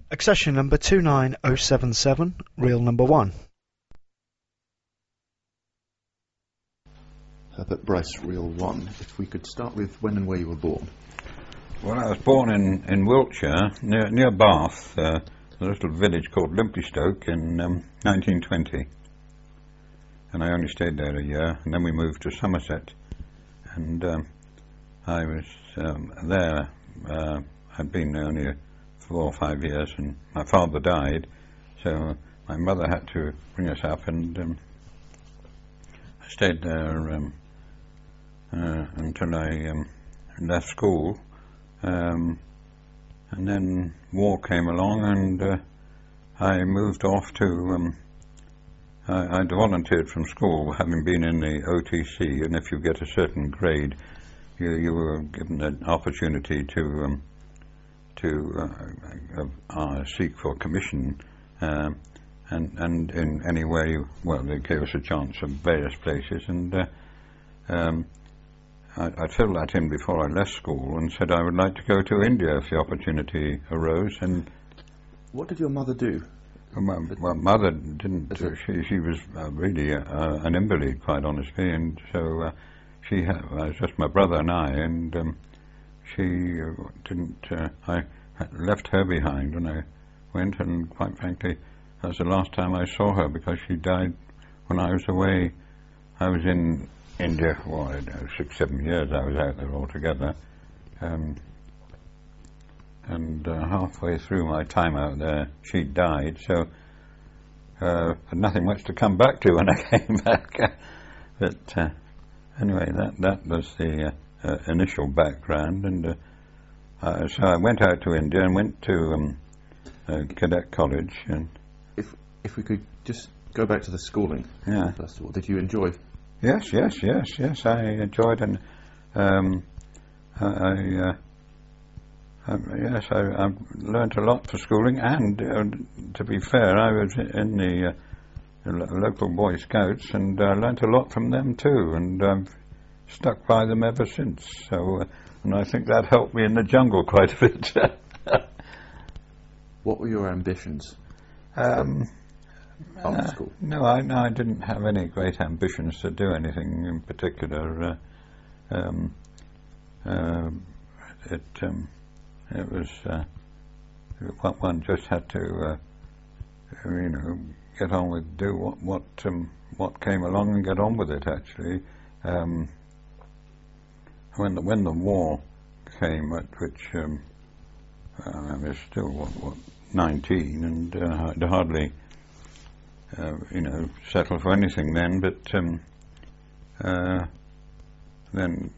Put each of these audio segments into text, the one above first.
Accession number 29077, reel number 1. Herbert Bryce, reel 1. If we could start with when and where you were born. Well, I was born in Wiltshire, near Bath, a little village called Limpystoke in 1920. And I only stayed there a year, and then we moved to Somerset. And I was there, I'd been there only 4 or 5 years, and my father died, so my mother had to bring us up, and I stayed there until I left school. And then war came along, and I moved off to, I'd volunteered from school, having been in the OTC, and if you get a certain grade, you were given an opportunity to seek for commission, and in any way, well, they gave us a chance of various places, and I filled that in before I left school and said I would like to go to India if the opportunity arose. And what did your mother do? My mother didn't. She was really an invalid, quite honestly, and so it was just my brother and I, and she didn't. I left her behind when I went, and quite frankly, that was the last time I saw her because she died when I was away. I was in India for 6, 7 years. I was out there altogether, and halfway through my time out there, she died. So had nothing much to come back to when I came back. But anyway, that was the initial background, and so I went out to India and went to Cadet College. And if we could just go back to the schooling, first of all, did you enjoy? Yes, I enjoyed, and I learnt a lot for schooling, and to be fair, I was in the local Boy Scouts, and I learnt a lot from them too, and I've stuck by them ever since. So, and I think that helped me in the jungle quite a bit. What were your ambitions after school? No, I didn't have any great ambitions to do anything in particular. It was one just had to, get on with, do what came along and get on with it. Actually, when the war came, at which I was still 19, and I'd hardly settle for anything then. But then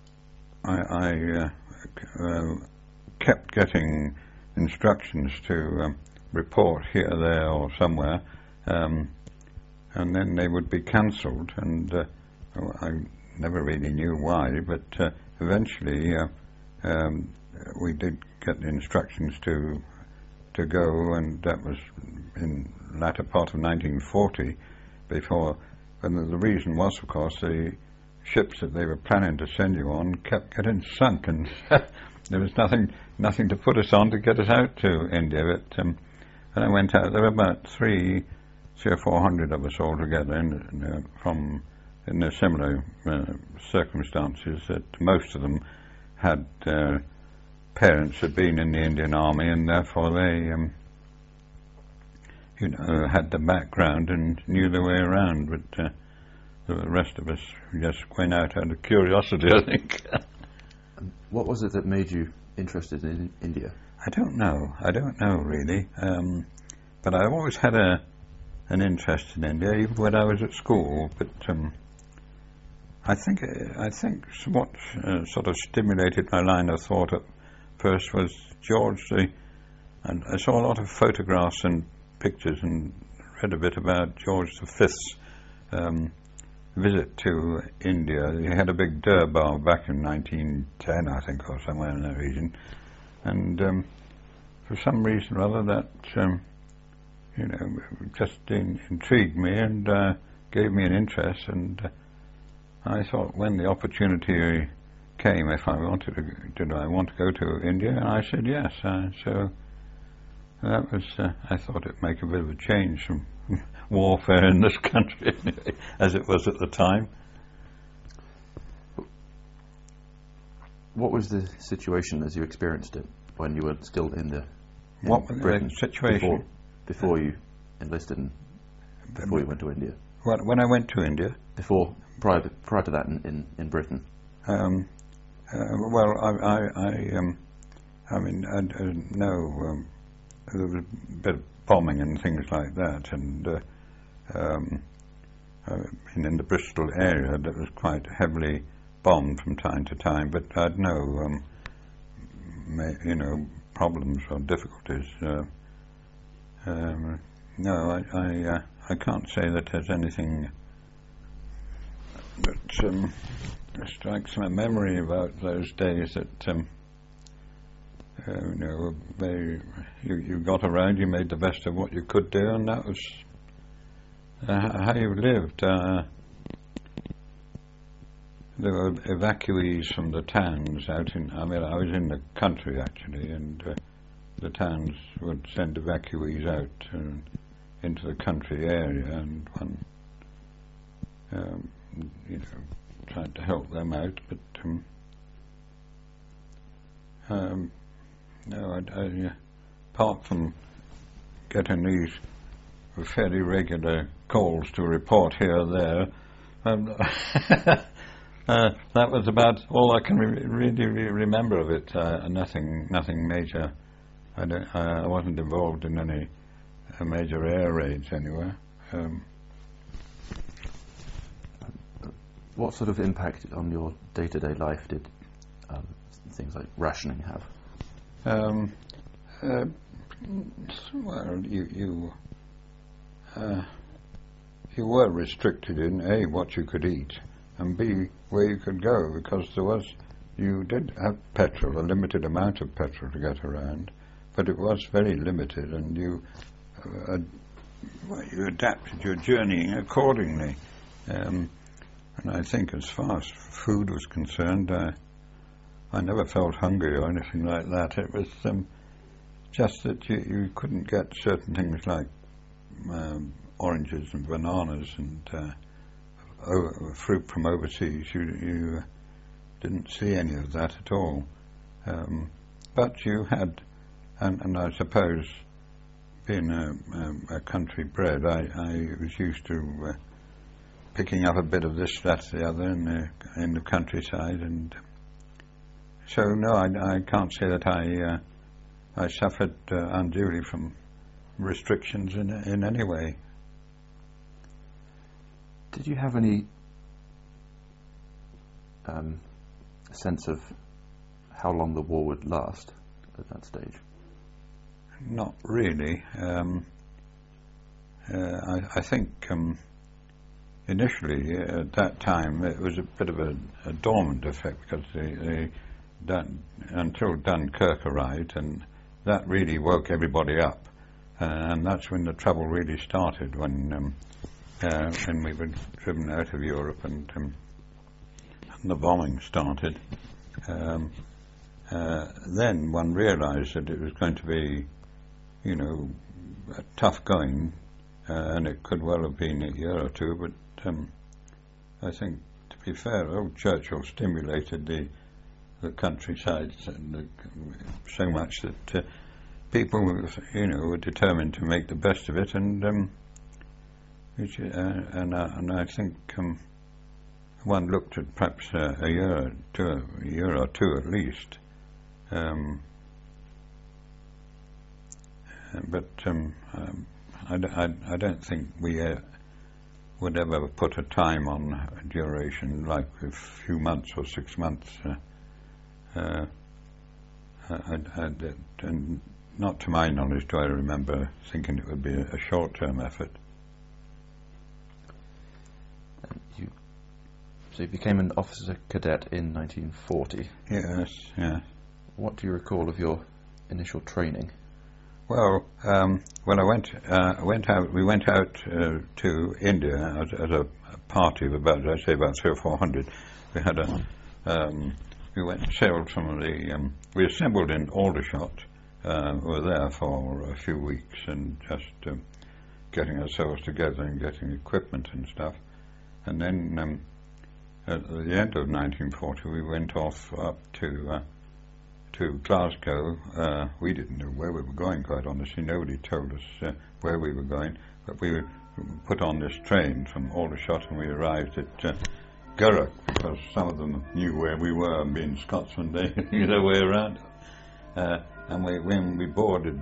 I kept getting instructions to report here, there, or somewhere, and then they would be cancelled, and I never really knew why, but eventually we did get the instructions to go, and that was in the latter part of 1940, and the reason was, of course, the ships that they were planning to send you on kept getting sunk, and there was nothing to put us on to get us out to India. But when I went out, there were about 300 or 400 of us all together, from the similar circumstances. That most of them had parents had been in the Indian Army, and therefore they, had the background and knew their way around. But the rest of us just went out of curiosity, I think. What was it that made you interested in India? I don't know really. But I always had an interest in India, even when I was at school. But I think what sort of stimulated my line of thought at first was George. And I saw a lot of photographs and pictures, and read a bit about George V's visit to India. He had a big Durbar back in 1910, I think, or somewhere in that region, and for some reason or other that just intrigued me and gave me an interest, and I thought when the opportunity came, if I wanted to, did I want to go to India? And I said yes. So That was, I thought it'd make a bit of a change from warfare in this country, as it was at the time. What was the situation as you experienced it when you were still in what was Britain? the situation? Before you enlisted and before you went to India? When I went to India? Prior to that in Britain? Well, I mean, there was a bit of bombing and things like that, and in the Bristol area that was quite heavily bombed from time to time, but I had no, problems or difficulties. No, I can't say that there's anything that strikes my memory about those days that you got around, you made the best of what you could do, and that was how you lived. There were evacuees from the towns out in. I mean, I was in the country actually, and the towns would send evacuees out into the country area, and one, tried to help them out, but no, apart from getting these fairly regular calls to report here or there, that was about all I can really remember of it. Nothing major. I wasn't involved in any major air raids anywhere. What sort of impact on your day-to-day life did things like rationing have? Well, you were restricted in A, what you could eat, and B, where you could go, because you did have petrol, a limited amount of petrol to get around, but it was very limited, and you adapted your journeying accordingly. And I think as far as food was concerned, I never felt hungry or anything like that. It was just that you couldn't get certain things like oranges and bananas and fruit from overseas. You didn't see any of that at all. But you had, and I suppose being a country bred, I was used to picking up a bit of this, that, the other in the countryside, and so no, I can't say that I suffered unduly from restrictions in any way. Did you have any sense of how long the war would last at that stage? Not really. I think initially at that time it was a bit of a dormant effect, because until Dunkirk arrived, and that really woke everybody up, and that's when the trouble really started, when we were driven out of Europe and the bombing started. Then one realised that it was going to be, tough going, and it could well have been a year or two, but I think, to be fair, old Churchill stimulated the countryside so much that people were determined to make the best of it, and I think one looked at perhaps a year or two at least, but I don't think we would ever put a time on duration, like a few months or 6 months. And not to my knowledge do I remember thinking it would be a short-term effort. So you became an officer cadet in 1940. Yes, yeah. What do you recall of your initial training? Well, when we went out to India as a party of about 300 or 400. We had we sailed from we assembled in Aldershot, were there for a few weeks and just getting ourselves together and getting equipment and stuff. And then at the end of 1940 we went off up to Glasgow. We didn't know where we were going, quite honestly. Nobody told us where we were going, but we were put on this train from Aldershot and we arrived at Gurrock, because some of them knew where we were, and being Scotsmen they knew their way around. And when we boarded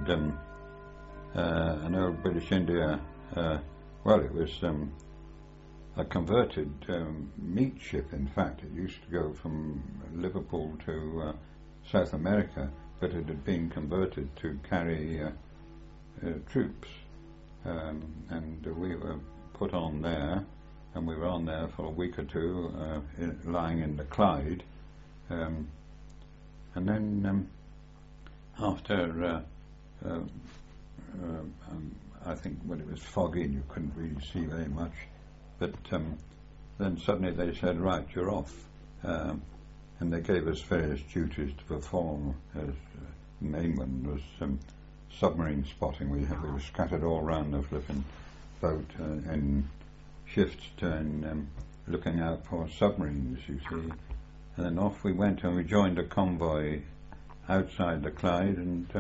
an old British India, well, it was a converted meat ship. In fact, it used to go from Liverpool to South America, but it had been converted to carry troops, and we were put on there, and we were on there for a week or two, lying in the Clyde, and then after I think when it was foggy and you couldn't really see very much, but then suddenly they said, right, you're off, and they gave us various duties to perform. The main one was submarine spotting. We were scattered all around the flipping boat in shifts and looking out for submarines, you see. And then off we went, and we joined a convoy outside the Clyde,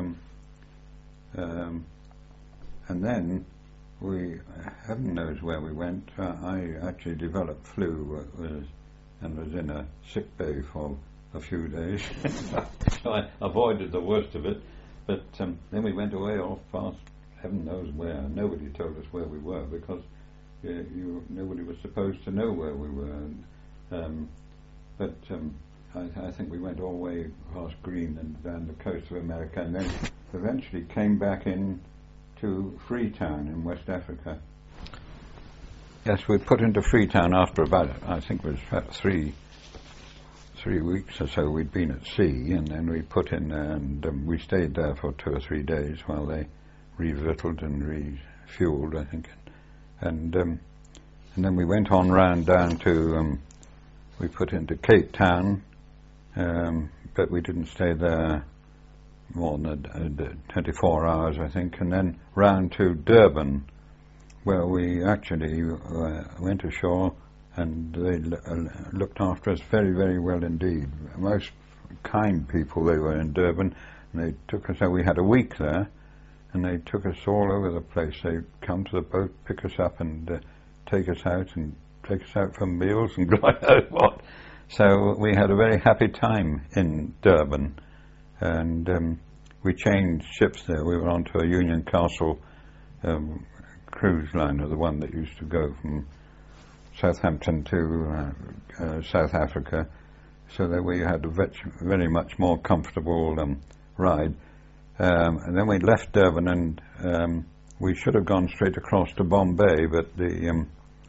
and then we, heaven knows where we went. I actually developed flu and was in a sick bay for a few days. So I avoided the worst of it. But then we went away off past heaven knows where. Nobody told us where we were, because nobody was supposed to know where we were. But I think we went all the way past Green and down the coast of America, and then eventually came back in to Freetown in West Africa. Yes, we put into Freetown after about, I think it was about three weeks or so we'd been at sea, and then we put in there, and we stayed there for 2 or 3 days while they revictualled and refueled, I think. And then we went on round down to, we put into Cape Town, but we didn't stay there more than 24 hours, I think, and then round to Durban, where we actually went ashore, and they looked after us very, very well indeed. Most kind people they were in Durban, and they took us out. We had a week there, and they took us all over the place. They'd come to the boat, pick us up, and take us out for meals and God knows what. So we had a very happy time in Durban, and we changed ships there. We were onto a Union Castle cruise liner, the one that used to go from Southampton to South Africa, so that we had a very much more comfortable ride. And then we left Durban, and we should have gone straight across to Bombay, but the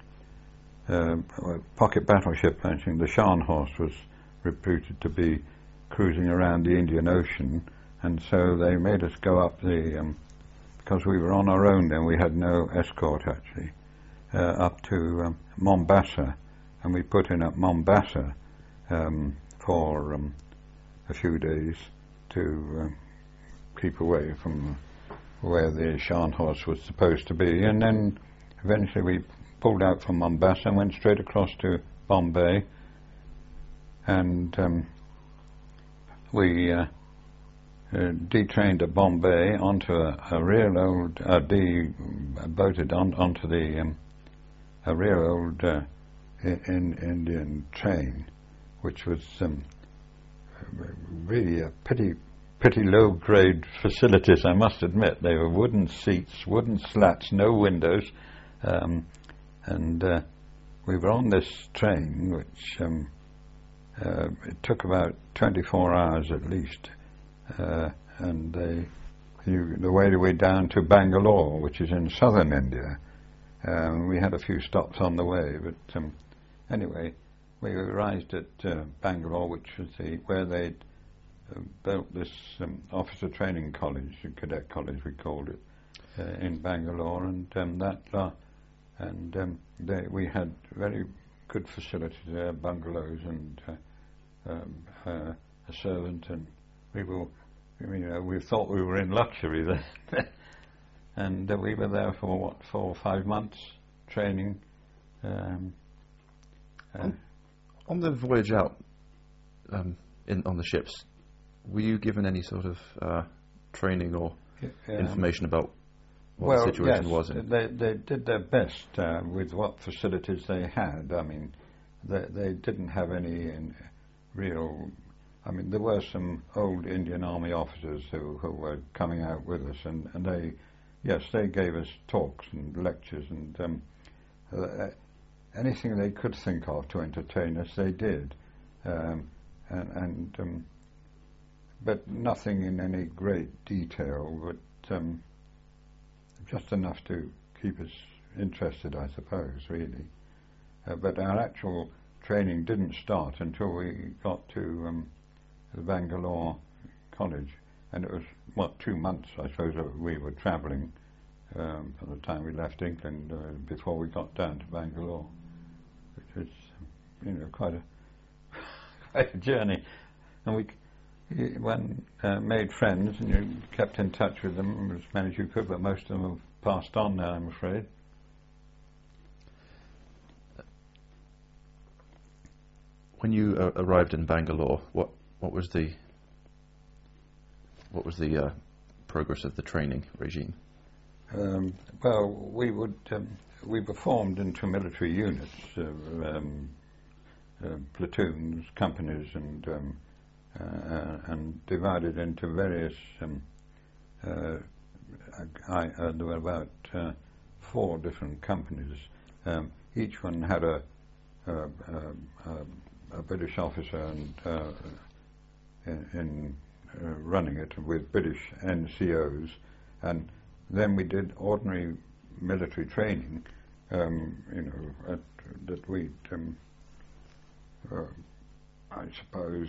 pocket battleship, I think the Scharnhorst, was reputed to be cruising around the Indian Ocean, and so they made us go up because we were on our own then, we had no escort actually, up to Mombasa, and we put in at Mombasa for a few days to keep away from where the Scharnhorst was supposed to be, and then eventually we pulled out from Mombasa and went straight across to Bombay, and we detrained at Bombay onto a real old, boated onto a real old Indian train, which was really a pretty low-grade facilities, I must admit. They were wooden seats, wooden slats, no windows, and we were on this train, which it took about 24 hours at least, and the way down to Bangalore, which is in southern India. We had a few stops on the way, but anyway, we arrived at Bangalore, which was where they'd built this officer training college, cadet college we called it, in Bangalore, and we had very good facilities there, bungalows and a servant, and we were we thought we were in luxury there. And we were there for, 4 or 5 months training. On the voyage out on the ships, were you given any sort of training or information about what the situation was? They did their best with what facilities they had. I mean, they didn't have any real... I mean, there were some old Indian Army officers who were coming out with us, and they gave us talks and lectures, and anything they could think of to entertain us, they did. But nothing in any great detail, but just enough to keep us interested, I suppose, really. But our actual training didn't start until we got to the Bangalore College, and it was 2 months, I suppose, that we were travelling from the time we left England before we got down to Bangalore, which was quite a journey. And we made friends, and you kept in touch with them as many as you could, but most of them have passed on now, I'm afraid. When you arrived in Bangalore, what was the progress of the training regime? Well, we were formed into military units, platoons, companies, and divided into various. There were about 4 different companies. Each one had a British officer in running it with British NCOs, and then we did ordinary military training. That we, I suppose,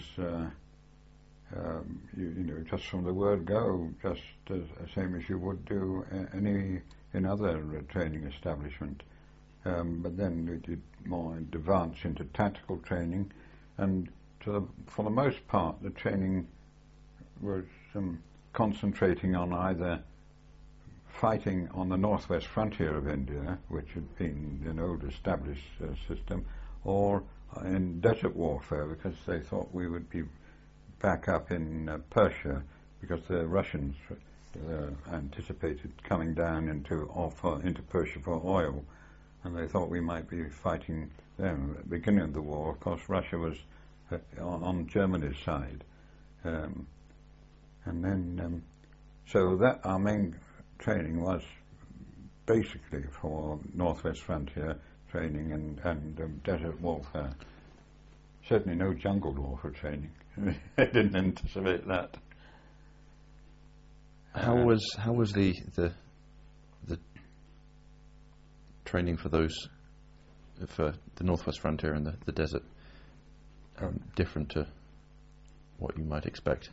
just from the word go, just the same as you would do in other training establishment. But then we did more advance into tactical training, and for the most part, the training was concentrating on either fighting on the northwest frontier of India, which had been an old established system, or in desert warfare, because they thought we would be back up in Persia, because the Russians anticipated coming down into Persia for oil, and they thought we might be fighting them at the beginning of the war. Of course, Russia was on Germany's side, and then so that our main training was basically for northwest frontier training and desert warfare. Certainly no jungle warfare training. I didn't anticipate that. How was the training for the northwest frontier and the desert different to what you might expect?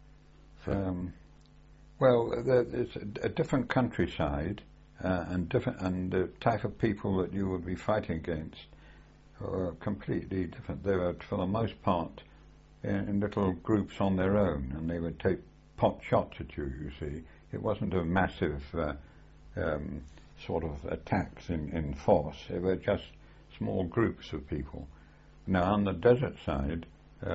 Well, it's a different countryside, and the type of people that you would be fighting against are completely different. They were, for the most part, in little groups on their own, and they would take pot shots at you. You see, it wasn't a massive sort of attacks in force. They were just small groups of people. Now, on the desert side,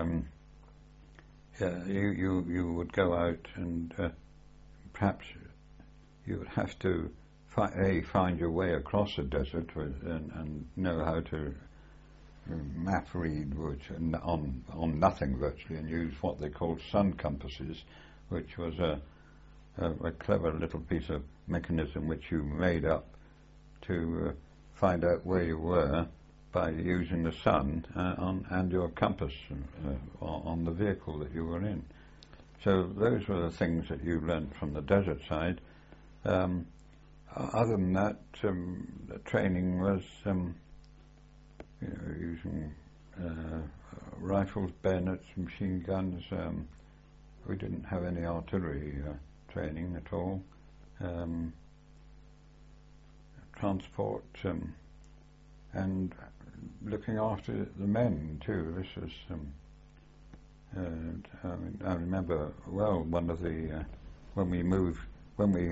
you would go out and perhaps you would have to find your way across the desert and know how to map read on nothing virtually, and use what they called sun compasses, which was a clever little piece of mechanism which you made up to find out where you were by using the sun and your compass on the vehicle that you were in. So those were the things that you learnt from the desert side. Other than that, the training was using rifles, bayonets, machine guns. We didn't have any artillery training at all. Transport and looking after the men too. This was I remember well one of the when we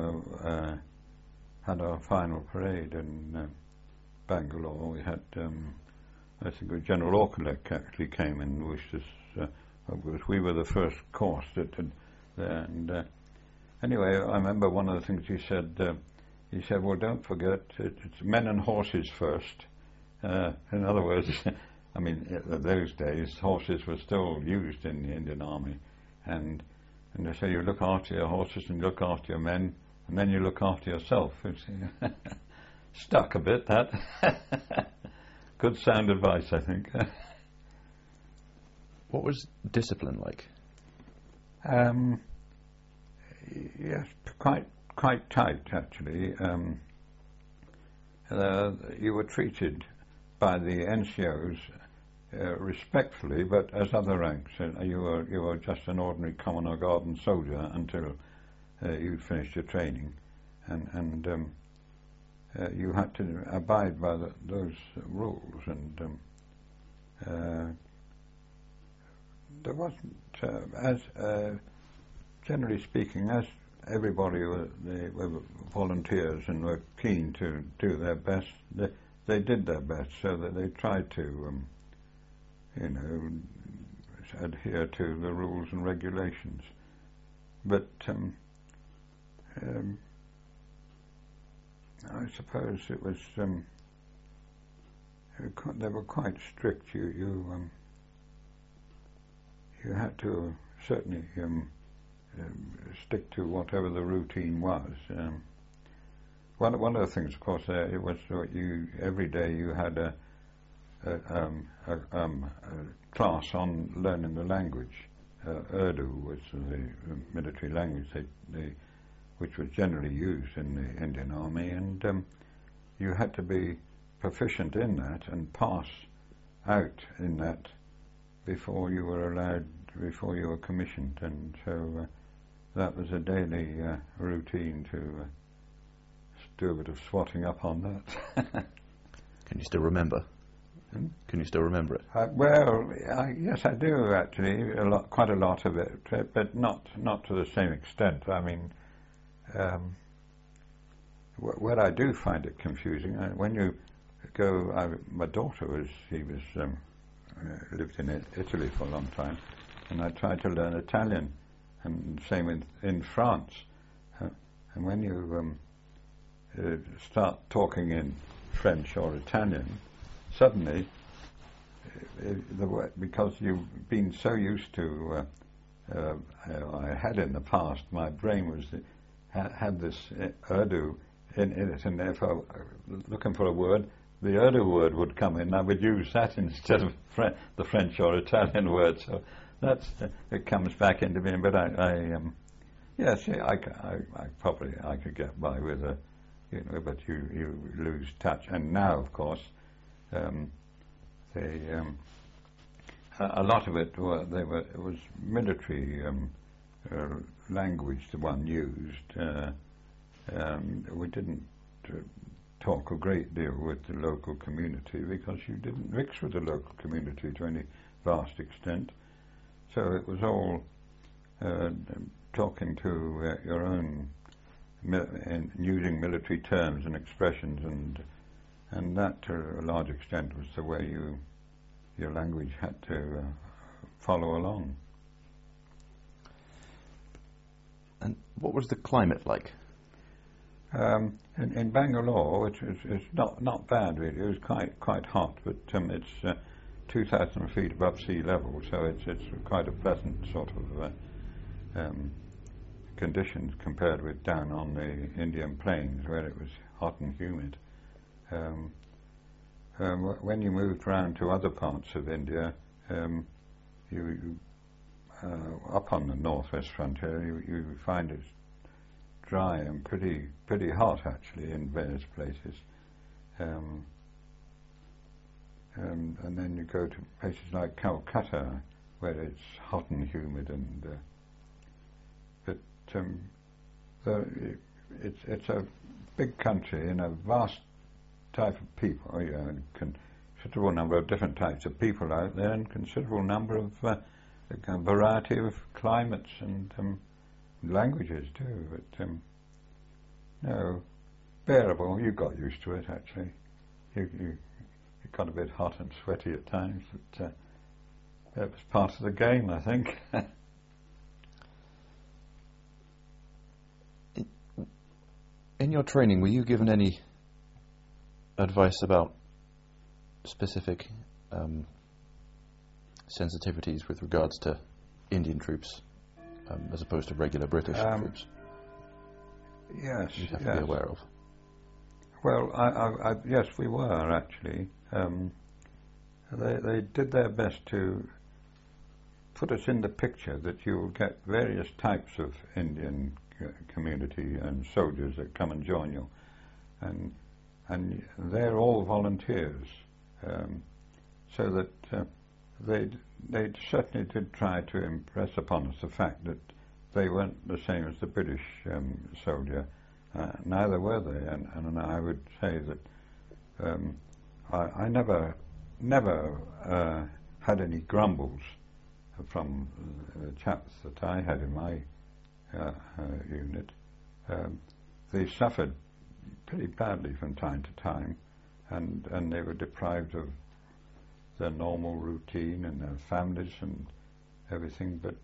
had our final parade in Bangalore. We had I think General Auchinleck actually came and wished us because we were the first course that did there. And anyway, I remember one of the things he said. He said, "Well, don't forget, it's men and horses first." In other words, I mean, in those days, horses were still used in the Indian Army, and they say you look after your horses and look after your men, and then you look after yourself. It's stuck a bit, that. Good sound advice, I think. What was discipline like? Yes, quite tight, actually. You were treated by the NCOs respectfully, but as other ranks. You were just an ordinary common or garden soldier until you finished your training, and you had to abide by those rules. And there wasn't, as generally speaking, as everybody they were volunteers and were keen to do their best. They did their best, so that they tried to, adhere to the rules and regulations. But I suppose it was they were quite strict. You had to certainly stick to whatever the routine was. One of the things, of course, it was every day you had a class on learning the language. Urdu was the military language which was generally used in the Indian Army, and you had to be proficient in that and pass out in that before you were commissioned, and so that was a daily routine to do a bit of swatting up on that. Can you still remember? Can you still remember it? Yes, I do actually. Quite a lot of it, but not to the same extent. I mean, where I do find it confusing when you go. My daughter lived in Italy for a long time, and I tried to learn Italian, and same in France. And when you start talking in French or Italian, suddenly, because you've been so used to, I had in the past, my brain had this Urdu in it, and therefore, looking for a word, the Urdu word would come in. I would use that instead of the French or Italian word. So it comes back into me. But I could get by with a. But you lose touch, and now, of course, a lot of it was military language the one used. We didn't talk a great deal with the local community because you didn't mix with the local community to any vast extent. So it was all talking to your own. And using military terms and expressions, and that to a large extent was the way your language had to follow along. And what was the climate like? In Bangalore, which is not bad really, it was quite hot, but it's 2,000 feet above sea level, so it's quite a pleasant sort of conditions compared with down on the Indian plains where it was hot and humid. When you moved around to other parts of India, you up on the northwest frontier, you find it dry and pretty hot actually in various places. And then you go to places like Calcutta where it's hot and humid, and it's a big country and a vast type of people. Considerable number of different types of people out there, and considerable number of a variety of climates and languages too. But no, bearable. You got used to it actually. You got a bit hot and sweaty at times, but that was part of the game, I think. In your training, were you given any advice about specific sensitivities with regards to Indian troops as opposed to regular British troops? Yes, you'd have to be aware of. Well, yes, we were actually. They did their best to put us in the picture that you'll get various types of Indian community and soldiers that come and join you, and they're all volunteers, so that they certainly did try to impress upon us the fact that they weren't the same as the British soldier. Neither were they, and I would say that I never had any grumbles from the chaps that I had in my unit. They suffered pretty badly from time to time, and they were deprived of their normal routine and their families and everything. But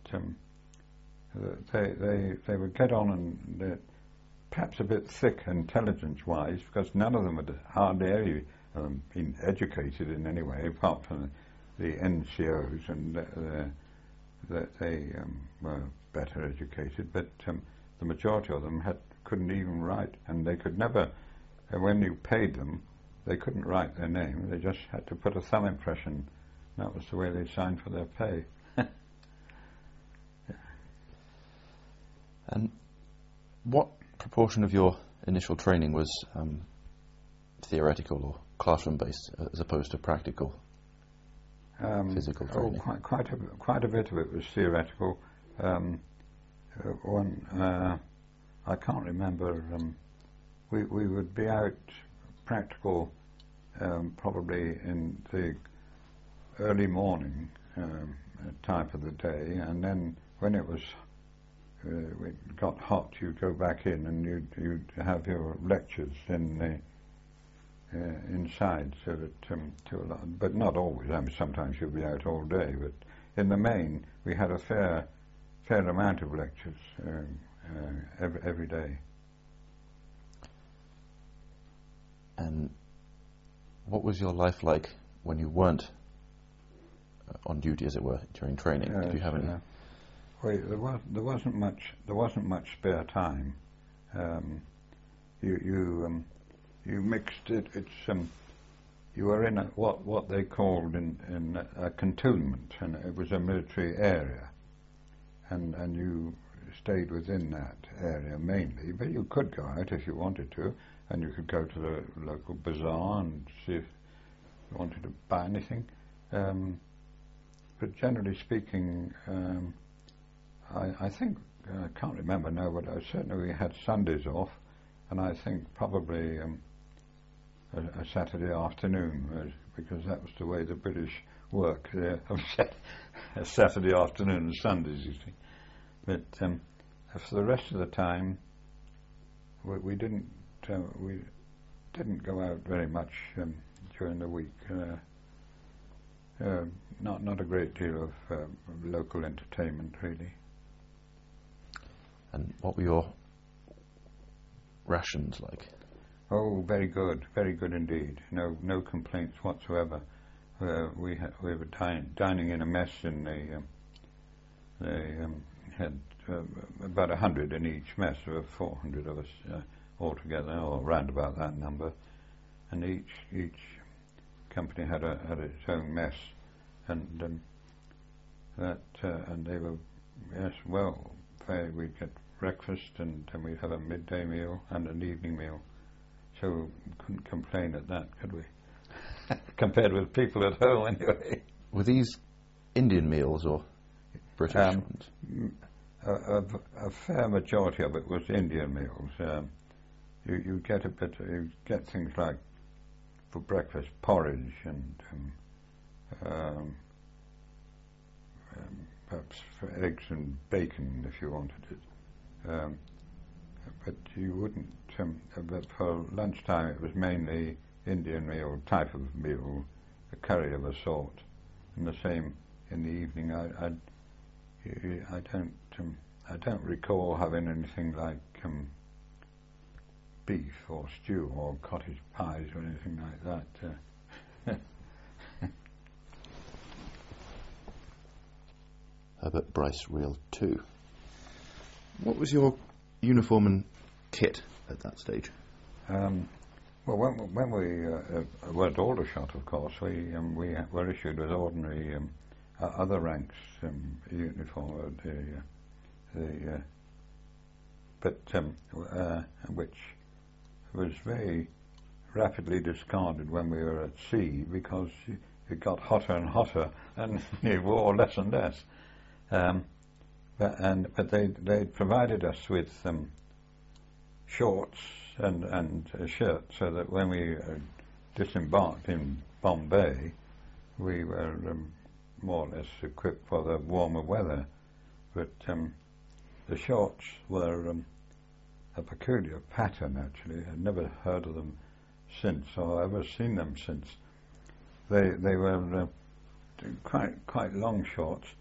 they would get on, and they're perhaps a bit thick intelligence-wise, because none of them had hardly been educated in any way, apart from the NCOs, and that they were better educated. But the majority of them couldn't even write, and they could never. When you paid them, they couldn't write their name. They just had to put a thumb impression. That was the way they signed for their pay. And what proportion of your initial training was theoretical or classroom-based, as opposed to practical, physical training? Quite a bit of it was theoretical. I can't remember. We would be out practical probably in the early morning time of the day, and then when it got hot, you'd go back in and you'd have your lectures in the inside, so that but not always. I mean, sometimes you'd be out all day, but in the main we had a fair amount of lectures every day. And what was your life like when you weren't on duty, as it were, during training? Did you have any? Well, there wasn't much spare time. You mixed it. You were in what they called in a cantonment, and it was a military area, and you stayed within that area mainly. But you could go out if you wanted to, and you could go to the local bazaar and see if you wanted to buy anything. But generally speaking, I think, I can't remember now, but certainly we had Sundays off, and I think probably a Saturday afternoon, because that was the way the British work. A Saturday afternoon and Sundays, you see. But for the rest of the time, we didn't go out very much during the week. Not a great deal of local entertainment, really. And what were your rations like? Oh, very good indeed. No complaints whatsoever. We were dining in a mess, and they had about 100 in each mess. There were 400 of us altogether, or round about that number. And each company had its own mess, and and they were we'd get breakfast, and then we'd have a midday meal and an evening meal. So we couldn't complain at that, could we? Compared with people at home, anyway. Were these Indian meals or British ones? A fair majority of it was Indian meals. You get things like, for breakfast, porridge and perhaps for eggs and bacon if you wanted it. But you wouldn't. But for lunchtime, it was mainly Indian meal type of meal, a curry of a sort, and the same in the evening. I don't recall having anything like beef or stew or cottage pies or anything like that. Herbert Bryce, Reel 2. What was your uniform and kit at that stage? Well, when we were at Aldershot, of course, we were issued with ordinary other ranks uniform, which was very rapidly discarded when we were at sea because it got hotter and hotter and you wore less and less. But they provided us with shorts and a shirt, so that when we disembarked in Bombay, we were more or less equipped for the warmer weather. But the shorts were a peculiar pattern, actually. I'd never heard of them since, or ever seen them since. They were quite long shorts,